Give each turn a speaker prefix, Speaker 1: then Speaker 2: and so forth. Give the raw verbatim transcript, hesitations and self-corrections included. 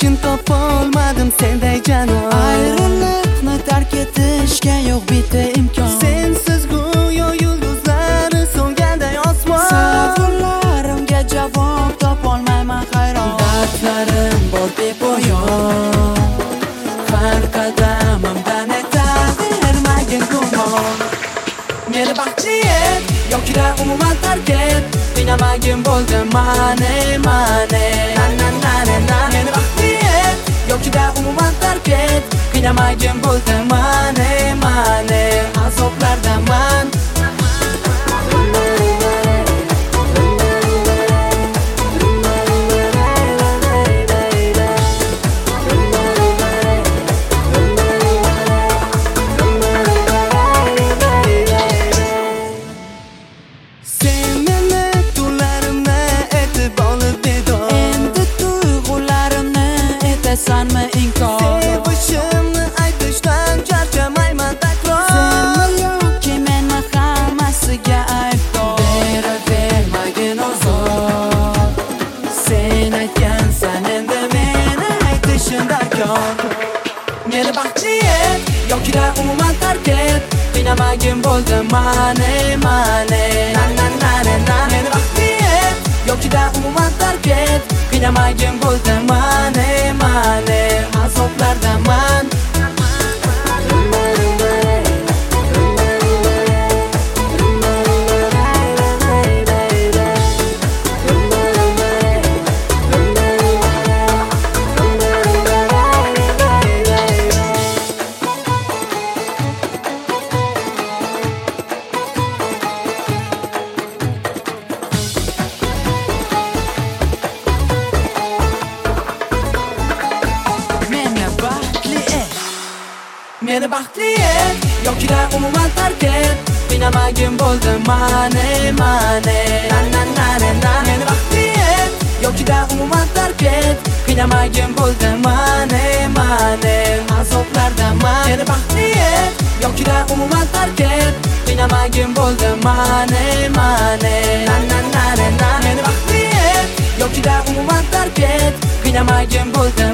Speaker 1: lekin topolmadim senday janob.
Speaker 2: Ayriliqni tark etishga yo'q bitta imkon.
Speaker 1: Sensiz go'yo yulduzlar so'nganday osmon.
Speaker 2: Savollarimga javob topolmayman hayron.
Speaker 1: Dardlarim bor bepoyon, har qadamimda netag'irmagin gumon. Meni baxtli et yoki-da umuman tark et, qiynamagin bo'ldi mane mane. Na na na na na. Meni baxtli et yoki-da umuman tark et, qiynamagin bo'ldi mane mane. Azoblardaman.
Speaker 2: Sanma inkor.
Speaker 1: Sevishimni aytishdan charchamayman takror.
Speaker 2: Senmi yoki menmi hammasiga aybdor.
Speaker 1: Beravermagin ozor. Sen aytgansan endi meni aytishim darkor. Meni baxtli et yoki-da umuman tark et, qiynamagin bo'ldi mane mane. Na na na na na. Meni baxtli et yoki-da umuman tark et, qiynamagin bo'ldi mane mane. Azoblardaman. Meni baxtli et yoki-da umuman tark et, qiynamagin bo'ldi mane mane. Na na na na na. Meni baxtli et yoki-da umuman tark et, qiynamagin bo'ldi mane mane. Azoblardaman. Meni baxtli et yoki-da umuman tark et, qiynamagin bo'ldi mane mane. Na na na na na. Meni baxtli et yoki-da umuman tark et, qiynamagin bo'ldi